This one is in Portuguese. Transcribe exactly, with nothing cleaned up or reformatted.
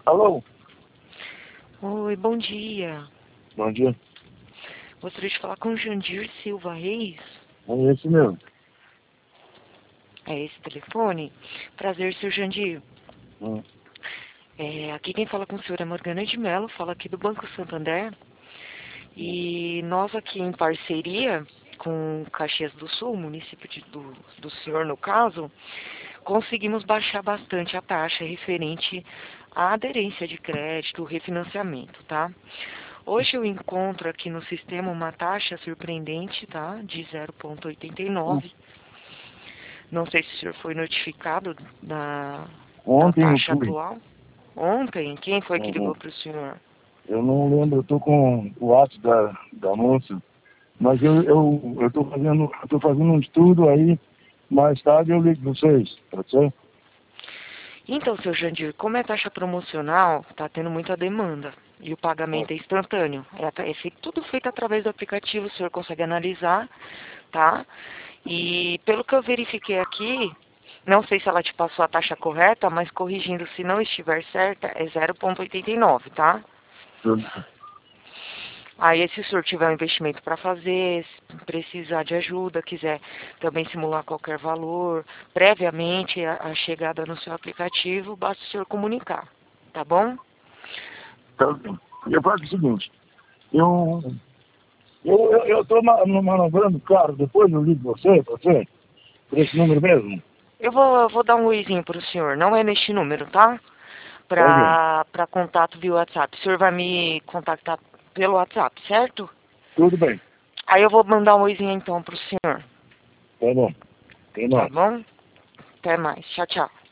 Alô? Oi, bom dia. Bom dia. Gostaria de falar com o Jandir Silva Reis. É esse mesmo. É esse telefone? Prazer, seu Jandir. Hum. É, aqui quem fala com o senhor é Morgana de Mello, fala aqui do Banco Santander. E nós aqui em parceria com Caxias do Sul, município de, do, do senhor no caso, conseguimos baixar bastante a taxa referente à aderência de crédito, refinanciamento, tá? Hoje eu encontro aqui no sistema uma taxa surpreendente, tá? De zero vírgula oitenta e Hum. nove. Não sei se o senhor foi notificado da, da Ontem eu taxa fui. atual. Ontem, quem foi que Uhum. ligou para o senhor? Eu não lembro, eu tô com o ato da, da moça, mas eu, eu, eu tô fazendo, eu tô fazendo um estudo aí, mais tarde eu ligo pra vocês, pode ser? Então, seu Jandir, como é taxa promocional, está tendo muita demanda. E o pagamento é instantâneo. É, atra- é feito- tudo feito através do aplicativo, o senhor consegue analisar, tá? E pelo que eu verifiquei aqui, não sei se ela te passou a taxa correta, mas corrigindo se não estiver certa, é zero vírgula oitenta e nove, tá? Tudo. Aí, se o senhor tiver um investimento para fazer, se precisar de ajuda, quiser também simular qualquer valor, previamente a, a chegada no seu aplicativo, basta o senhor comunicar, tá bom? Tá bem. Eu faço o seguinte, eu, eu, eu, eu tô ma- manobrando o carro, depois eu ligo pra você, pode ser? Por esse número mesmo? Eu vou, eu vou dar um oizinho para o senhor, não é neste número, tá? Tá bem. Para para contato via WhatsApp. O senhor vai me contactar pelo WhatsApp, certo? Tudo bem. Aí eu vou mandar um oizinho então para o senhor, Tá bom. Tem tá mais. bom? Até mais. Tchau, tchau.